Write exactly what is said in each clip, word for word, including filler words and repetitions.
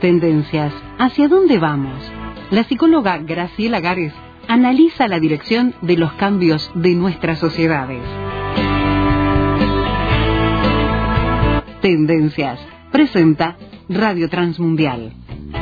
Tendencias. ¿Hacia dónde vamos? La psicóloga Graciela Gares analiza la dirección de los cambios de nuestras sociedades. Tendencias. Presenta Radio Transmundial.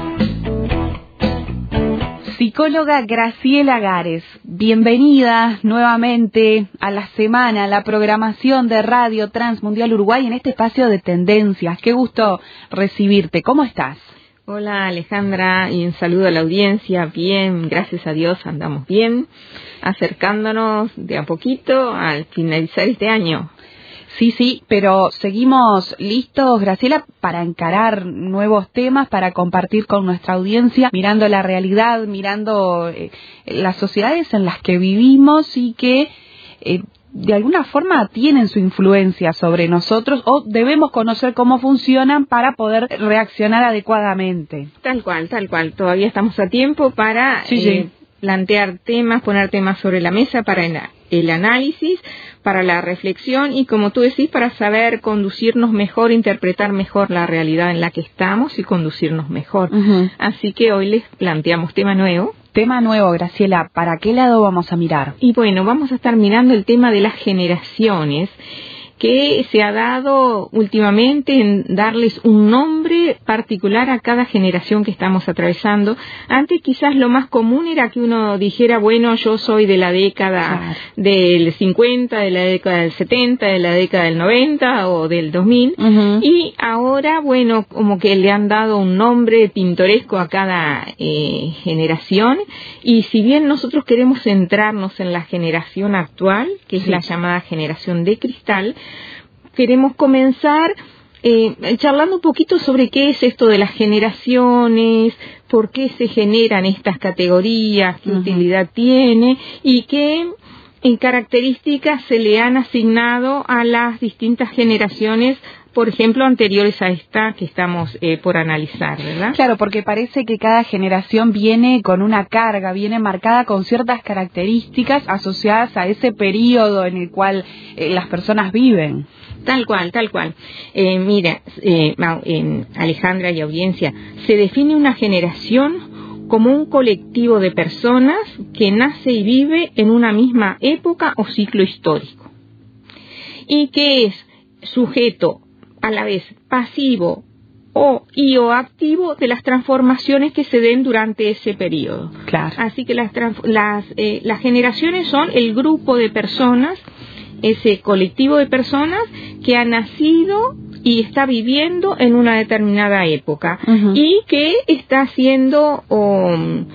Psicóloga Graciela Gares, bienvenida nuevamente a la semana, a la programación de Radio Transmundial Uruguay en este espacio de Tendencias. Qué gusto recibirte. ¿Cómo estás? Hola Alejandra, y un saludo a la audiencia. Bien, gracias a Dios andamos bien, acercándonos de a poquito al finalizar este año. Sí, sí, pero seguimos listos, Graciela, para encarar nuevos temas, para compartir con nuestra audiencia, mirando la realidad, mirando eh, las sociedades en las que vivimos y que eh, de alguna forma tienen su influencia sobre nosotros, o debemos conocer cómo funcionan para poder reaccionar adecuadamente. Tal cual, tal cual. Todavía estamos a tiempo para sí, eh, sí. plantear temas, poner temas sobre la mesa para el, el análisis, para la reflexión y, como tú decís, para saber conducirnos mejor, interpretar mejor la realidad en la que estamos y conducirnos mejor. Uh-huh. Así que hoy les planteamos tema nuevo. Tema nuevo, Graciela. ¿Para qué lado vamos a mirar? Y bueno, vamos a estar mirando el tema de las generaciones, que se ha dado últimamente en darles un nombre particular a cada generación que estamos atravesando. Antes quizás lo más común era que uno dijera, bueno, yo soy de la década claro. del cincuenta, de la década del setenta, de la década del noventa o del dos mil, uh-huh. y ahora, bueno, como que le han dado un nombre pintoresco a cada eh, generación, y si bien nosotros queremos centrarnos en la generación actual, que es sí. la llamada generación de cristal, queremos comenzar eh, charlando un poquito sobre qué es esto de las generaciones, por qué se generan estas categorías, qué uh-huh. utilidad tiene y qué en características se le han asignado a las distintas generaciones, por ejemplo, anteriores a esta que estamos eh, por analizar, ¿verdad? Claro, porque parece que cada generación viene con una carga, viene marcada con ciertas características asociadas a ese periodo en el cual eh, las personas viven. Tal cual, tal cual. Eh, mira, eh, eh, Alejandra y audiencia, se define una generación como un colectivo de personas que nace y vive en una misma época o ciclo histórico, y que es sujeto a la vez pasivo o y o activo de las transformaciones que se den durante ese periodo. Claro. Así que las las, eh, las generaciones son el grupo de personas, ese colectivo de personas que ha nacido y está viviendo en una determinada época, uh-huh. y que está siendo o,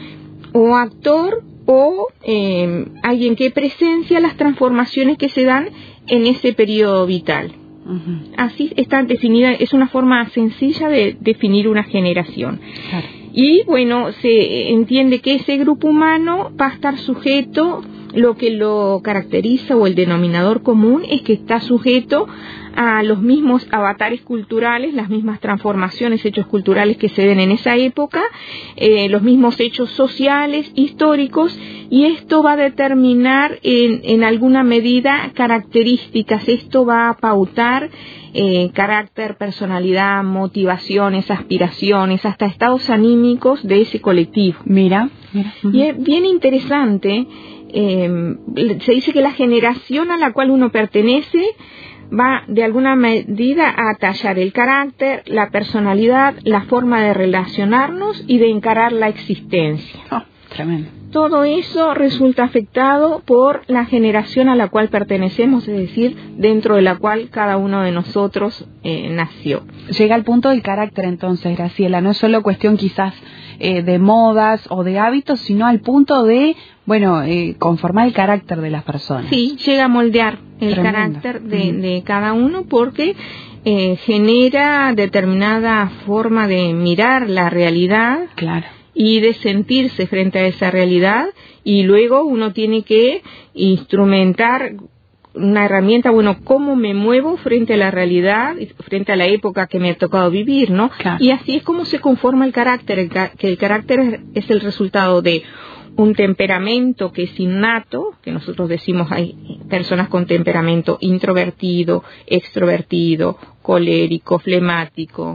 o actor o eh, alguien que presencia las transformaciones que se dan en ese periodo vital. Uh-huh. Así está definida, es una forma sencilla de definir una generación. Claro. Y bueno, se entiende que ese grupo humano va a estar sujeto, lo que lo caracteriza o el denominador común es que está sujeto a los mismos avatares culturales, las mismas transformaciones, hechos culturales que se den en esa época, eh, los mismos hechos sociales, históricos, y esto va a determinar en, en alguna medida características, esto va a pautar eh, carácter, personalidad, motivaciones, aspiraciones, hasta estados anímicos de ese colectivo. Mira, mira. Uh-huh. Y es bien interesante, eh, se dice que la generación a la cual uno pertenece va de alguna medida a tallar el carácter, la personalidad, la forma de relacionarnos y de encarar la existencia. Oh, tremendo. Todo eso resulta afectado por la generación a la cual pertenecemos, es decir, dentro de la cual cada uno de nosotros eh, nació. Llega al punto del carácter entonces, Graciela, no es solo cuestión quizás eh, de modas o de hábitos, sino al punto de, bueno, eh, conformar el carácter de las personas. Sí, llega a moldear el Tremendo. carácter de, mm. de cada uno porque eh, genera determinada forma de mirar la realidad. Claro. Y de sentirse frente a esa realidad, y luego uno tiene que instrumentar una herramienta, bueno, cómo me muevo frente a la realidad, frente a la época que me ha tocado vivir, ¿no? Claro. Y así es como se conforma el carácter, el ca- que el carácter es el resultado de un temperamento que es innato, que nosotros decimos hay personas con temperamento introvertido, extrovertido, colérico, flemático,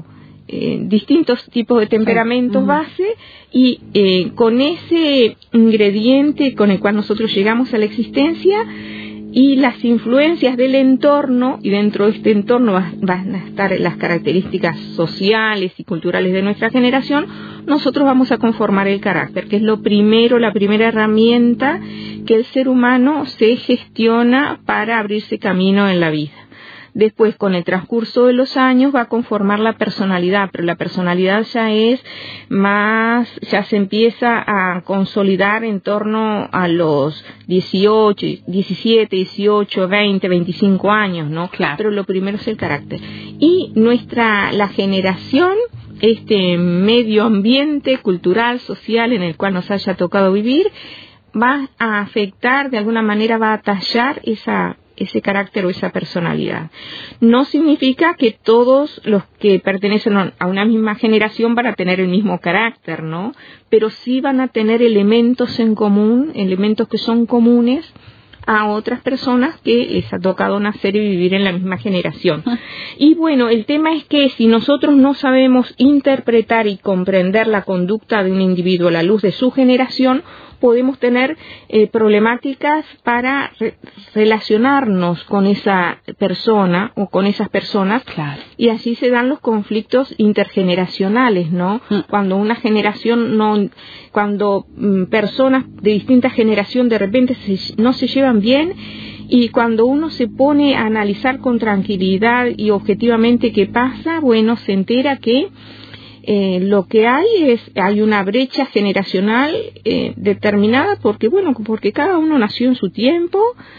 eh, distintos tipos de temperamentos sí. base y eh, con ese ingrediente con el cual nosotros llegamos a la existencia y las influencias del entorno, y dentro de este entorno va, van a estar las características sociales y culturales de nuestra generación, nosotros vamos a conformar el carácter, que es lo primero, la primera herramienta que el ser humano se gestiona para abrirse camino en la vida. Después, con el transcurso de los años, va a conformar la personalidad, pero la personalidad ya es más, ya se empieza a consolidar en torno a los dieciocho, diecisiete, dieciocho, veinte, veinticinco años, ¿no? Claro. Pero lo primero es el carácter. Y nuestra, la generación, este medio ambiente cultural, social en el cual nos haya tocado vivir, va a afectar, de alguna manera va a tallar esa ese carácter o esa personalidad. No significa que todos los que pertenecen a una misma generación van a tener el mismo carácter, ¿no? Pero sí van a tener elementos en común, elementos que son comunes a otras personas que les ha tocado nacer y vivir en la misma generación. Y bueno, el tema es que si nosotros no sabemos interpretar y comprender la conducta de un individuo a la luz de su generación, podemos tener eh, problemáticas para re- relacionarnos con esa persona o con esas personas. Claro. Y así se dan los conflictos intergeneracionales, ¿no? Mm. Cuando una generación no, cuando mm, personas de distintas generaciones de repente se, no se llevan bien, y cuando uno se pone a analizar con tranquilidad y objetivamente qué pasa, bueno, se entera que Eh, lo que hay es, hay una brecha generacional eh, determinada porque, bueno, porque cada uno nació en su tiempo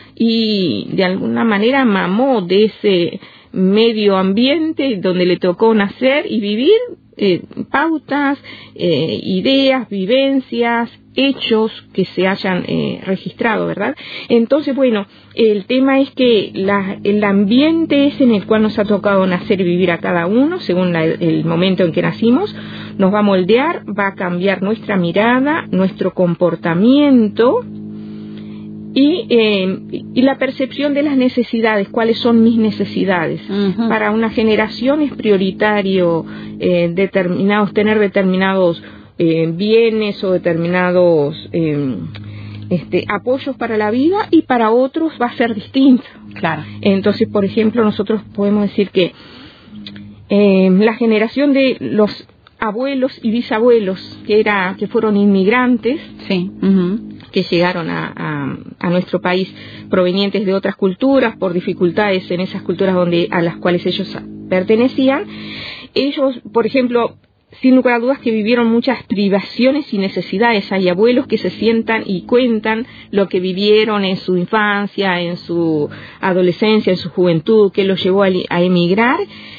y de alguna manera mamó de ese medio ambiente donde le tocó nacer y vivir eh, pautas, eh, ideas, vivencias, hechos que se hayan eh, registrado, ¿verdad? Entonces, bueno, el tema es que la, el ambiente es en el cual nos ha tocado nacer y vivir a cada uno, según la, el momento en que nacimos, nos va a moldear, va a cambiar nuestra mirada, nuestro comportamiento y, eh, y la percepción de las necesidades, cuáles son mis necesidades. Uh-huh. Para una generación es prioritario eh, determinados, tener determinados eh, bienes o determinados eh, este, apoyos para la vida, y para otros va a ser distinto. Claro. Entonces, por ejemplo, nosotros podemos decir que eh, la generación de los abuelos y bisabuelos que era que fueron inmigrantes, sí, uh-huh, que llegaron a, a, a nuestro país provenientes de otras culturas por dificultades en esas culturas donde a las cuales ellos pertenecían, ellos, por ejemplo, sin lugar a dudas que vivieron muchas privaciones y necesidades. Hay abuelos que se sientan y cuentan lo que vivieron en su infancia, en su adolescencia, en su juventud, que los llevó a, a emigrar.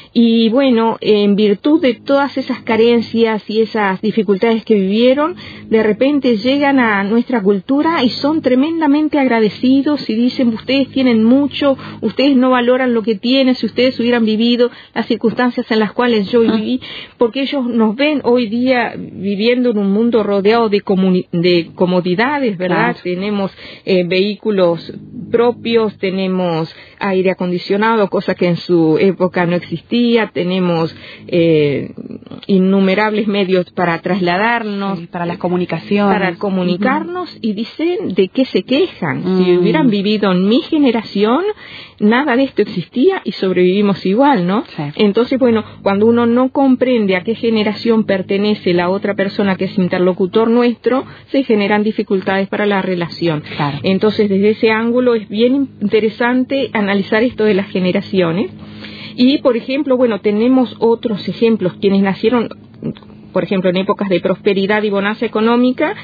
Y bueno, en virtud de todas esas carencias y esas dificultades que vivieron, de repente llegan a nuestra cultura y son tremendamente agradecidos y dicen: ustedes tienen mucho, ustedes no valoran lo que tienen, si ustedes hubieran vivido las circunstancias en las cuales yo viví, porque ellos nos ven hoy día viviendo en un mundo rodeado de, comuni- de comodidades, ¿verdad? Claro. Tenemos eh, vehículos propios, tenemos aire acondicionado, cosa que en su época no existía. Tenemos eh, innumerables medios para trasladarnos, sí, para las comunicaciones, para comunicarnos, uh-huh. Y dicen de qué se quejan. Uh-huh. Si hubieran vivido en mi generación, nada de esto existía y sobrevivimos igual, ¿no? Sí. Entonces, bueno, cuando uno no comprende a qué generación pertenece la otra persona que es interlocutor nuestro, se generan dificultades para la relación. Claro. Entonces, desde ese ángulo es bien interesante analizar esto de las generaciones. Y, por ejemplo, bueno, tenemos otros ejemplos. Quienes nacieron, por ejemplo, en épocas de prosperidad y bonanza económica,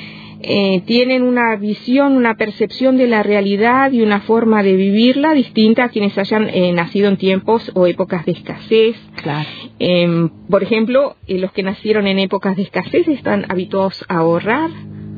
eh, tienen una visión, una percepción de la realidad y una forma de vivirla distinta a quienes hayan eh, nacido en tiempos o épocas de escasez. Claro. Eh, por ejemplo, eh, los que nacieron en épocas de escasez están habituados a ahorrar.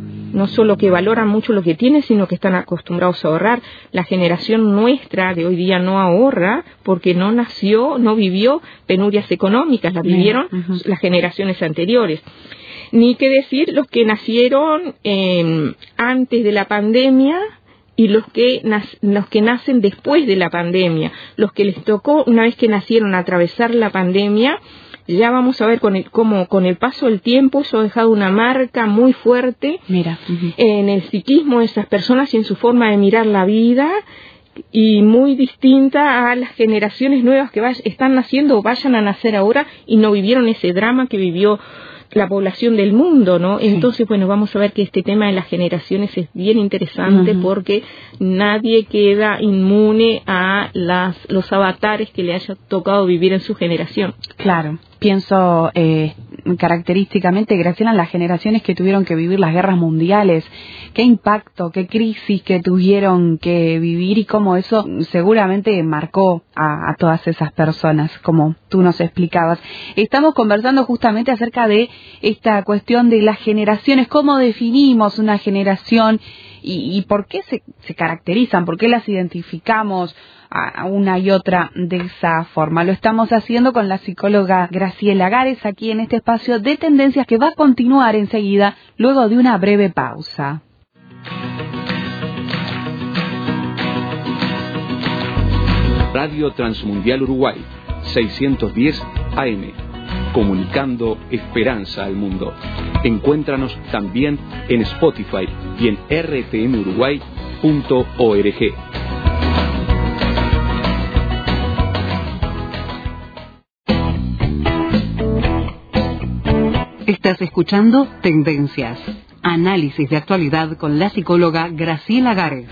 No solo que valoran mucho lo que tienen, sino que están acostumbrados a ahorrar. La generación nuestra de hoy día no ahorra porque no nació, no vivió penurias económicas, las vivieron uh-huh. las generaciones anteriores. Ni que decir los que nacieron eh, antes de la pandemia y los que los que nacen después de la pandemia, los que les tocó una vez que nacieron atravesar la pandemia. Ya vamos a ver con el, cómo con el paso del tiempo eso ha dejado una marca muy fuerte. Mira, uh-huh. en el psiquismo de esas personas y en su forma de mirar la vida, y muy distinta a las generaciones nuevas que vay- están naciendo o vayan a nacer ahora y no vivieron ese drama que vivió la población del mundo, ¿no? Sí. Entonces, bueno, vamos a ver que este tema de las generaciones es bien interesante, uh-huh. porque nadie queda inmune a las los avatares que le haya tocado vivir en su generación. Claro, pienso eh, característicamente, Graciela, en las generaciones que tuvieron que vivir las guerras mundiales, qué impacto, qué crisis que tuvieron que vivir y cómo eso seguramente marcó a, a todas esas personas, como tú nos explicabas. Estamos conversando justamente acerca de esta cuestión de las generaciones, cómo definimos una generación y, y por qué se, se caracterizan, por qué las identificamos a una y otra de esa forma. Lo estamos haciendo con la psicóloga Graciela Gares aquí en este espacio de Tendencias que va a continuar enseguida luego de una breve pausa. Radio Transmundial Uruguay, seiscientos diez A M, comunicando esperanza al mundo. Encuéntranos también en Spotify y en r t m uruguay punto org. Estás escuchando Tendencias, análisis de actualidad con la psicóloga Graciela Gares.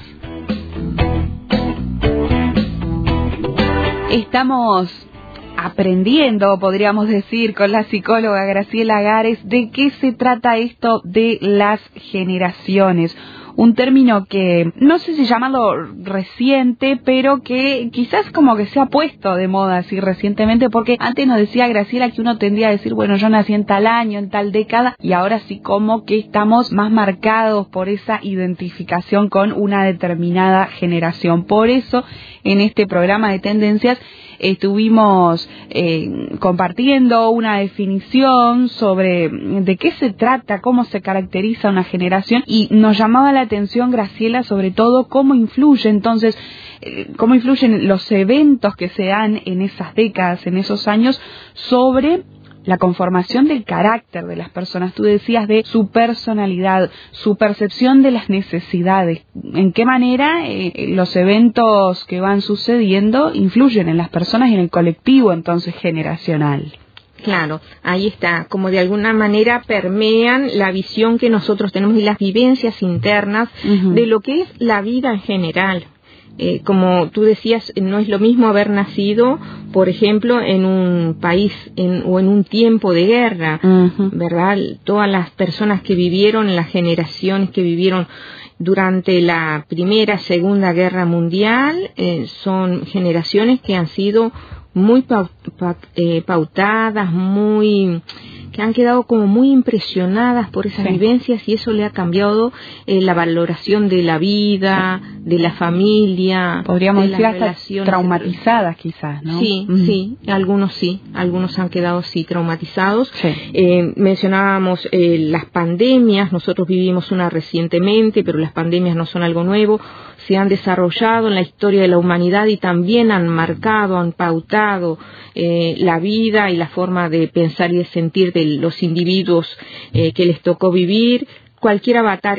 Estamos aprendiendo, podríamos decir, con la psicóloga Graciela Gares, de qué se trata esto de las generaciones. Un término que no sé si llamarlo reciente, pero que quizás como que se ha puesto de moda así recientemente, porque antes nos decía Graciela que uno tendría a decir, bueno, yo nací en tal año, en tal década, y ahora sí como que estamos más marcados por esa identificación con una determinada generación. Por eso, en este programa de Tendencias, estuvimos eh, compartiendo una definición sobre de qué se trata, cómo se caracteriza una generación, y nos llamaba la atención, Graciela, sobre todo cómo influye entonces, eh, cómo influyen los eventos que se dan en esas décadas, en esos años, sobre la conformación del carácter de las personas. Tú decías de su personalidad, su percepción de las necesidades. ¿En qué manera eh, los eventos que van sucediendo influyen en las personas y en el colectivo entonces generacional? Claro, ahí está, como de alguna manera permean la visión que nosotros tenemos y las vivencias internas uh-huh. de lo que es la vida en general. Eh, como tú decías, no es lo mismo haber nacido, por ejemplo, en un país en, o en un tiempo de guerra, uh-huh. ¿verdad? Todas las personas que vivieron, las generaciones que vivieron durante la Primera, Segunda Guerra Mundial, eh, son generaciones que han sido muy paut, paut, eh, pautadas, muy que han quedado como muy impresionadas por esas sí. vivencias, y eso le ha cambiado eh, la valoración de la vida, de la familia, podríamos de decir hasta traumatizadas quizás, ¿no? Sí, mm. sí, algunos sí, algunos han quedado sí traumatizados. Sí. Eh, mencionábamos eh, las pandemias, nosotros vivimos una recientemente, pero las pandemias no son algo nuevo, se han desarrollado en la historia de la humanidad y también han marcado, han pautado eh, la vida y la forma de pensar y de sentir de los individuos eh, que les tocó vivir. Cualquier avatar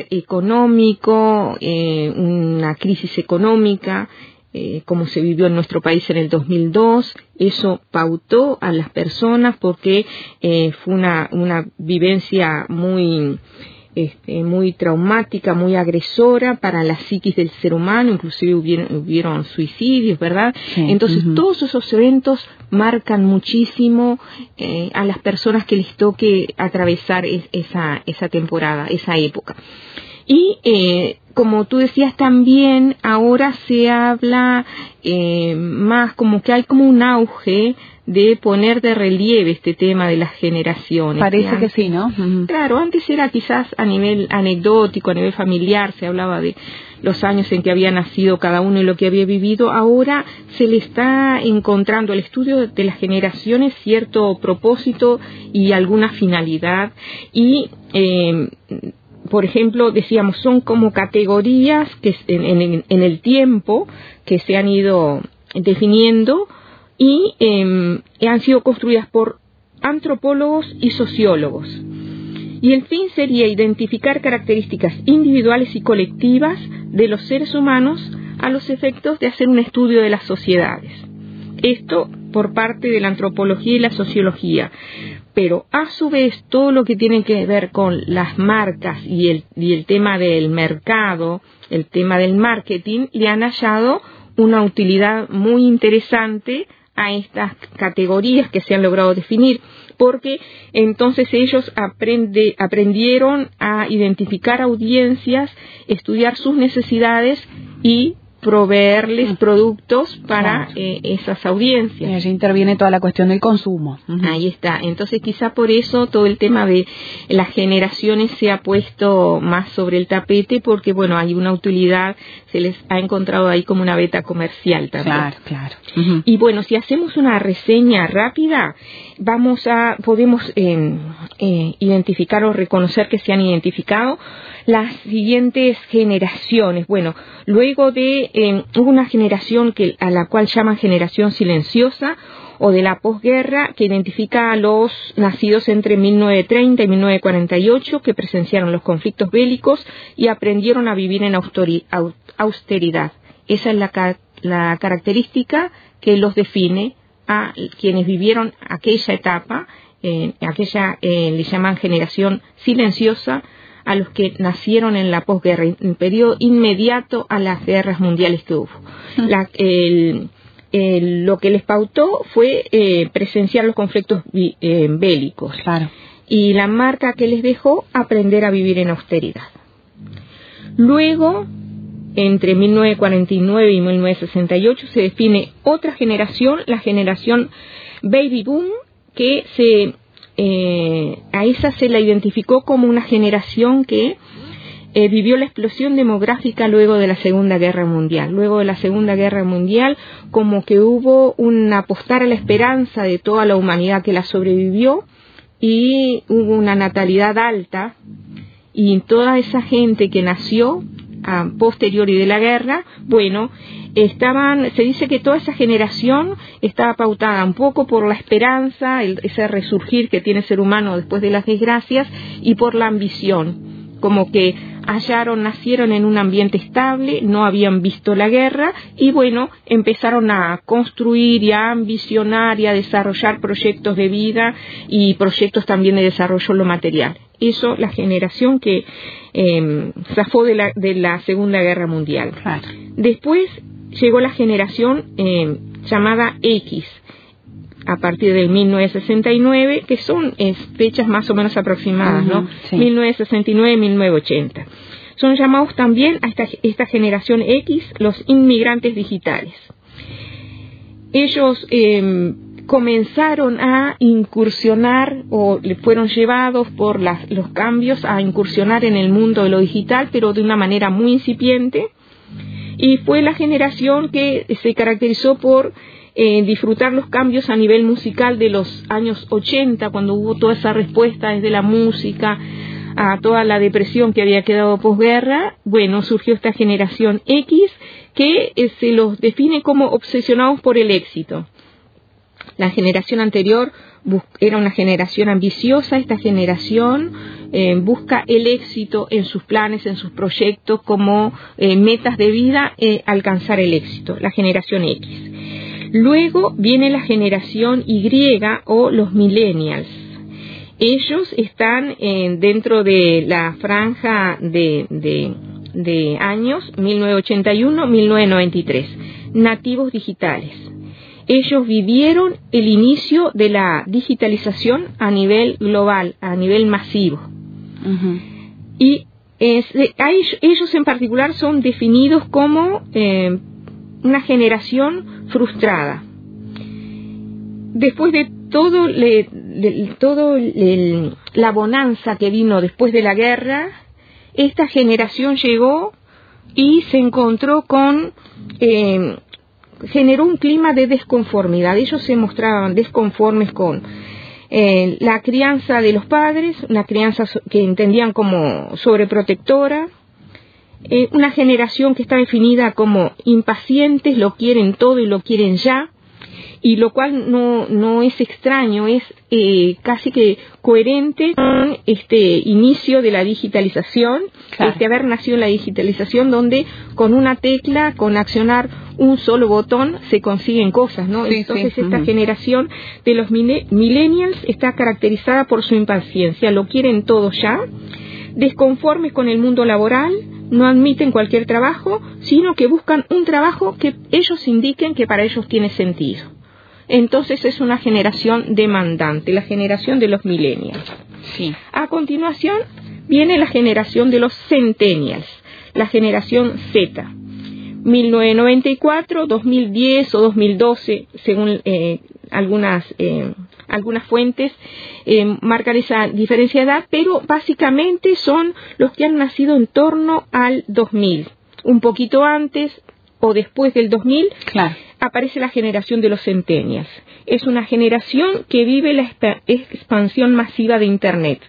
económico, eh, una crisis económica, eh, como se vivió en nuestro país en el dos mil dos, eso pautó a las personas porque eh, fue una, una vivencia muy... Este, muy traumática, muy agresora para la psiquis del ser humano, inclusive hubieron, hubieron suicidios, ¿verdad? Sí, Entonces uh-huh. todos esos eventos marcan muchísimo eh, a las personas que les toque atravesar es, esa, esa temporada, esa época. Y eh, como tú decías también, ahora se habla eh, más, como que hay como un auge de poner de relieve este tema de las generaciones. Parece antes, que sí, ¿no? Uh-huh. Claro, antes era quizás a nivel anecdótico, a nivel familiar, se hablaba de los años en que había nacido cada uno y lo que había vivido. Ahora se le está encontrando al estudio de las generaciones cierto propósito y alguna finalidad, y eh, por ejemplo, decíamos, son como categorías que en, en, en el tiempo que se han ido definiendo y eh, han sido construidas por antropólogos y sociólogos. Y el fin sería identificar características individuales y colectivas de los seres humanos a los efectos de hacer un estudio de las sociedades. Esto por parte de la antropología y la sociología. Pero a su vez todo lo que tiene que ver con las marcas y el, y el tema del mercado, el tema del marketing, le han hallado una utilidad muy interesante a estas categorías que se han logrado definir, porque entonces ellos aprende, aprendieron a identificar audiencias, estudiar sus necesidades y proveerles productos para claro. eh, esas audiencias. Y allí interviene toda la cuestión del consumo. Uh-huh. Ahí está. Entonces quizá por eso todo el tema de las generaciones se ha puesto más sobre el tapete, porque bueno, hay una utilidad, se les ha encontrado ahí como una beta comercial también. Claro, claro. Uh-huh. Y bueno, si hacemos una reseña rápida, vamos a, podemos eh, eh, identificar o reconocer que se han identificado las siguientes generaciones. Bueno, luego de eh, hubo una generación que a la cual llaman generación silenciosa o de la posguerra, que identifica a los nacidos entre mil novecientos treinta y mil novecientos cuarenta y ocho, que presenciaron los conflictos bélicos y aprendieron a vivir en austeridad. Esa es la, la característica que los define a quienes vivieron aquella etapa, eh, aquella eh, le llaman generación silenciosa, a los que nacieron en la posguerra, en el periodo inmediato a las guerras mundiales que hubo. La, el, el, lo que les pautó fue eh, presenciar los conflictos eh, bélicos. Claro. Y la marca que les dejó, aprender a vivir en austeridad. Luego, entre mil novecientos cuarenta y nueve y mil novecientos sesenta y ocho, se define otra generación, la generación Baby Boom, que se... Eh, a esa se la identificó como una generación que eh, vivió la explosión demográfica luego de la Segunda Guerra Mundial. Luego de la Segunda Guerra Mundial, como que hubo un apostar a la esperanza de toda la humanidad que la sobrevivió, y hubo una natalidad alta, y toda esa gente que nació a posteriori de la guerra, bueno, estaban, se dice que toda esa generación estaba pautada un poco por la esperanza, el, ese resurgir que tiene el ser humano después de las desgracias, y por la ambición, como que hallaron, nacieron en un ambiente estable, no habían visto la guerra, y bueno, empezaron a construir y a ambicionar y a desarrollar proyectos de vida y proyectos también de desarrollo en lo material. Eso, la generación que eh, zafó de la, de la Segunda Guerra Mundial. Claro. Después llegó la generación eh, llamada X, a partir del mil novecientos sesenta y nueve, que son eh, fechas más o menos aproximadas, uh-huh, ¿no? Sí. mil novecientos sesenta y nueve, mil novecientos ochenta. Son llamados también a esta, esta generación X los inmigrantes digitales. Ellos eh, comenzaron a incursionar, o le fueron llevados por las, los cambios a incursionar en el mundo de lo digital, pero de una manera muy incipiente, y fue la generación que se caracterizó por eh, disfrutar los cambios a nivel musical de los años ochenta, cuando hubo toda esa respuesta desde la música a toda la depresión que había quedado posguerra. Bueno, surgió esta generación X, que eh, se los define como obsesionados por el éxito. La generación anterior era una generación ambiciosa. Esta generación eh, busca el éxito en sus planes, en sus proyectos, como eh, metas de vida, eh, alcanzar el éxito, la generación X. Luego viene la generación Y o los millennials. Ellos están eh, dentro de la franja de, de, de años mil novecientos ochenta y uno a mil novecientos noventa y tres, nativos digitales. Ellos vivieron el inicio de la digitalización a nivel global, a nivel masivo. Uh-huh. Y es, ellos en particular son definidos como eh, una generación frustrada. Después de todo, le, le, todo le, la bonanza que vino después de la guerra, esta generación llegó y se encontró con... Eh, generó un clima de desconformidad. Ellos se mostraban desconformes con Eh, la crianza de los padres, una crianza que entendían como sobreprotectora, eh, una generación que está definida como impacientes, lo quieren todo y lo quieren ya, y lo cual no, no es extraño, es eh, casi que coherente con este inicio de la digitalización, claro. este haber nacido en la digitalización, donde con una tecla, con accionar un solo botón, se consiguen cosas, ¿no? Sí, Entonces sí. esta Uh-huh. generación de los millennials está caracterizada por su impaciencia, lo quieren todo ya, desconformes con el mundo laboral, no admiten cualquier trabajo, sino que buscan un trabajo que ellos indiquen que para ellos tiene sentido. Entonces es una generación demandante, la generación de los millennials. Sí. A continuación viene la generación de los centennials, la generación Z. mil novecientos noventa y cuatro, dos mil diez o dos mil doce, según eh, algunas eh, algunas fuentes eh, marcan esa diferencia de edad, pero básicamente son los que han nacido en torno al dos mil, un poquito antes o después del dos mil. Claro. Aparece la generación de los centennials. Es una generación que vive la expansión masiva de Internet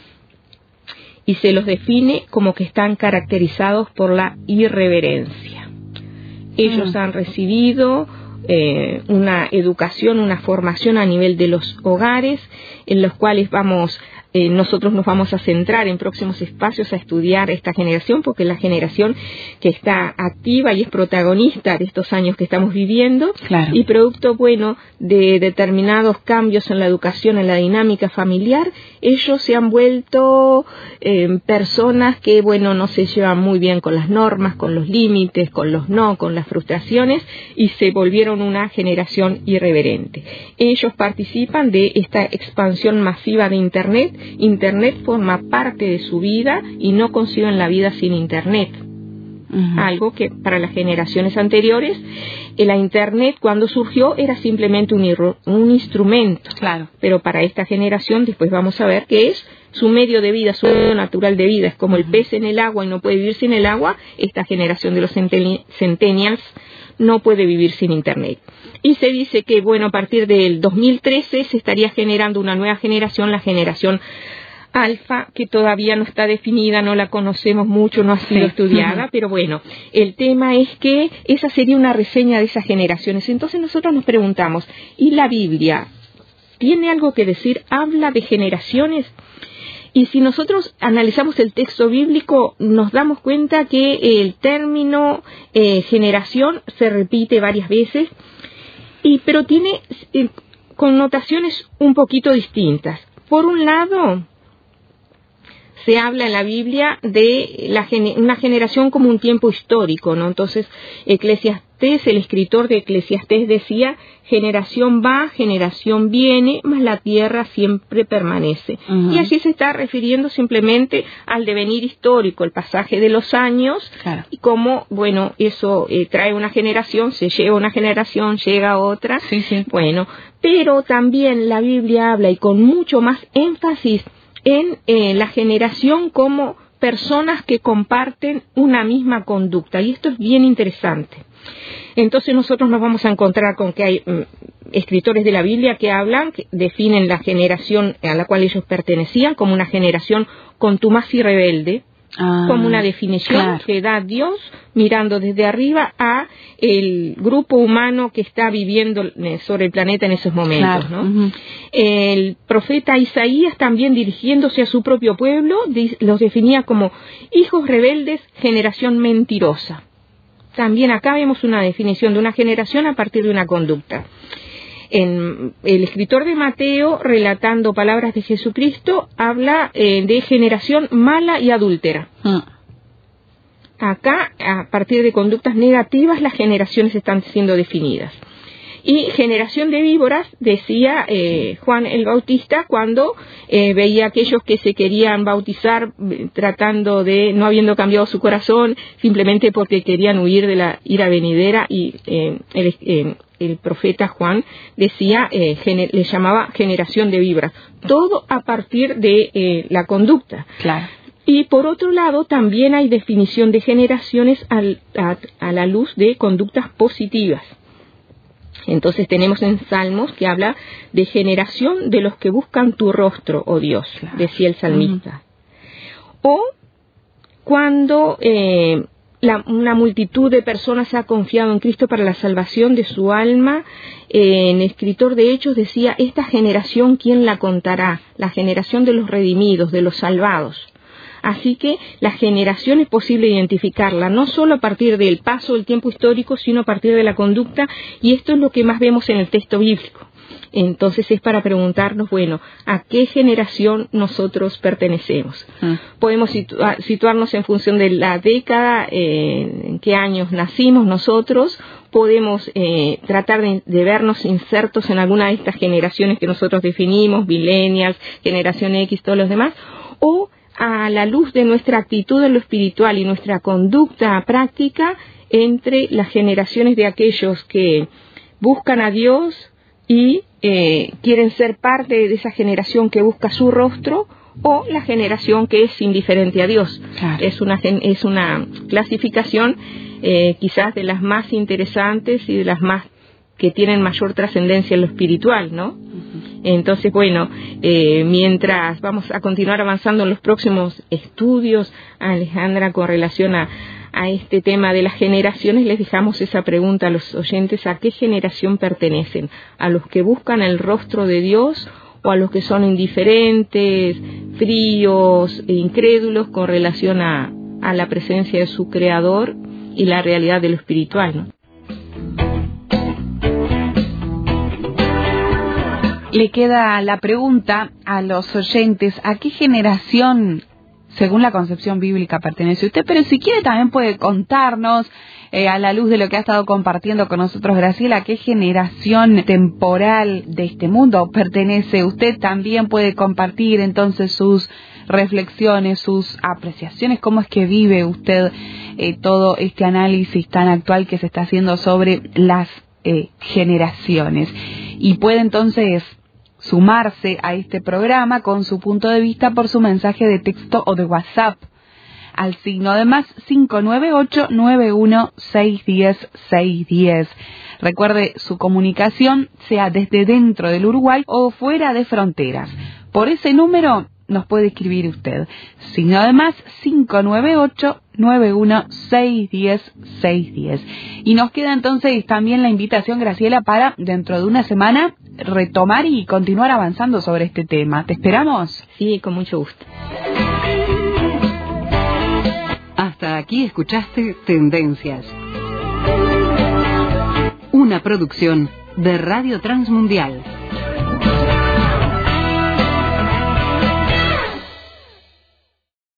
y se los define como que están caracterizados por la irreverencia. Ellos mm. han recibido eh, una educación, una formación a nivel de los hogares, en los cuales vamos eh, nosotros nos vamos a centrar en próximos espacios a estudiar esta generación, porque es la generación que está activa y es protagonista de estos años que estamos viviendo, claro. y producto, bueno, de determinados cambios en la educación, en la dinámica familiar, ellos se han vuelto eh, personas que, bueno, no se llevan muy bien con las normas, con los límites, con los no, con las frustraciones, y se volvieron una generación irreverente. Ellos participan de esta expansión masiva de Internet. Internet forma parte de su vida y no conciben la vida sin Internet. Uh-huh. Algo que para las generaciones anteriores, la Internet cuando surgió era simplemente un, ir- un instrumento. Claro. Pero para esta generación, después vamos a ver que es su medio de vida, su medio natural de vida. Es como el pez en el agua y no puede vivir sin el agua. Esta generación de los centeni- centennials no puede vivir sin Internet. Y se dice que, bueno, a partir del dos mil trece se estaría generando una nueva generación, la generación alfa, que todavía no está definida, no la conocemos mucho, no ha sido sí. estudiada, uh-huh. pero bueno, el tema es que esa sería una reseña de esas generaciones. Entonces nosotros nos preguntamos, ¿y la Biblia tiene algo que decir? ¿Habla de generaciones? Y si nosotros analizamos el texto bíblico, nos damos cuenta que el término eh, generación se repite varias veces, y pero tiene eh, connotaciones un poquito distintas. Por un lado, se habla en la Biblia de la gen- una generación como un tiempo histórico, ¿no? Entonces, Eclesiastés, el escritor de Eclesiastés decía, generación va, generación viene, mas la tierra siempre permanece. Uh-huh. Y allí se está refiriendo simplemente al devenir histórico, el pasaje de los años, claro. y cómo, bueno, eso eh, trae una generación, se lleva una generación, llega otra. Sí, sí. Bueno, pero también la Biblia habla, y con mucho más énfasis, en eh, la generación como personas que comparten una misma conducta, y esto es bien interesante. Entonces nosotros nos vamos a encontrar con que hay mm, escritores de la Biblia que hablan, que definen la generación a la cual ellos pertenecían como una generación contumaz y rebelde, ah, como una definición claro. que da Dios mirando desde arriba a el grupo humano que está viviendo sobre el planeta en esos momentos, claro. ¿no? Uh-huh. El profeta Isaías, también dirigiéndose a su propio pueblo, los definía como hijos rebeldes, generación mentirosa. También acá vemos una definición de una generación a partir de una conducta. En el escritor de Mateo, relatando palabras de Jesucristo, habla eh, de generación mala y adúltera. Uh. Acá, a partir de conductas negativas, las generaciones están siendo definidas. Y generación de víboras, decía eh, Juan el Bautista, cuando eh, veía a aquellos que se querían bautizar tratando de, no habiendo cambiado su corazón, simplemente porque querían huir de la ira venidera, y eh, el, eh, el profeta Juan decía, eh, gener, le llamaba generación de víboras. Todo a partir de eh, la conducta. Claro. Y por otro lado, también hay definición de generaciones al, a, a la luz de conductas positivas. Entonces tenemos en Salmos que habla de generación de los que buscan tu rostro, oh Dios, claro. decía el salmista. Uh-huh. O cuando eh, la, una multitud de personas ha confiado en Cristo para la salvación de su alma, eh, el escritor de Hechos decía, esta generación, ¿quién la contará? La generación de los redimidos, de los salvados. Así que la generación es posible identificarla, no solo a partir del paso del tiempo histórico, sino a partir de la conducta, y esto es lo que más vemos en el texto bíblico. Entonces es para preguntarnos, bueno, ¿a qué generación nosotros pertenecemos? Mm. Podemos situa- situarnos en función de la década, eh, en qué años nacimos nosotros, podemos eh, tratar de, de vernos insertos en alguna de estas generaciones que nosotros definimos, millennials, generación X, todos los demás, o a la luz de nuestra actitud en lo espiritual y nuestra conducta práctica entre las generaciones de aquellos que buscan a Dios y eh, quieren ser parte de esa generación que busca su rostro, o la generación que es indiferente a Dios. Claro. Es una es una clasificación eh, quizás de las más interesantes y de las más que tienen mayor trascendencia en lo espiritual, ¿no? Uh-huh. Entonces, bueno, eh, mientras vamos a continuar avanzando en los próximos estudios, Alejandra, con relación a, a este tema de las generaciones, les dejamos esa pregunta a los oyentes: ¿a qué generación pertenecen? ¿A los que buscan el rostro de Dios o a los que son indiferentes, fríos e incrédulos con relación a, a la presencia de su Creador y la realidad de lo espiritual, ¿no? Le queda la pregunta a los oyentes: ¿a qué generación, según la concepción bíblica, pertenece usted? Pero si quiere también puede contarnos, eh, a la luz de lo que ha estado compartiendo con nosotros Graciela, ¿a qué generación temporal de este mundo pertenece usted? También puede compartir entonces sus reflexiones, sus apreciaciones, cómo es que vive usted eh, todo este análisis tan actual que se está haciendo sobre las eh, generaciones. Y puede entonces sumarse a este programa con su punto de vista por su mensaje de texto o de WhatsApp al signo de más cinco nueve ocho nueve uno seis uno cero seis uno cero. Recuerde, su comunicación sea desde dentro del Uruguay o fuera de fronteras. Por ese número nos puede escribir usted. Signo de más cinco nueve ocho nueve uno seis uno cero seis uno cero. Y nos queda entonces también la invitación, Graciela, para dentro de una semana retomar y continuar avanzando sobre este tema. ¿Te esperamos? Sí, con mucho gusto. Hasta aquí escuchaste Tendencias, una producción de Radio Transmundial.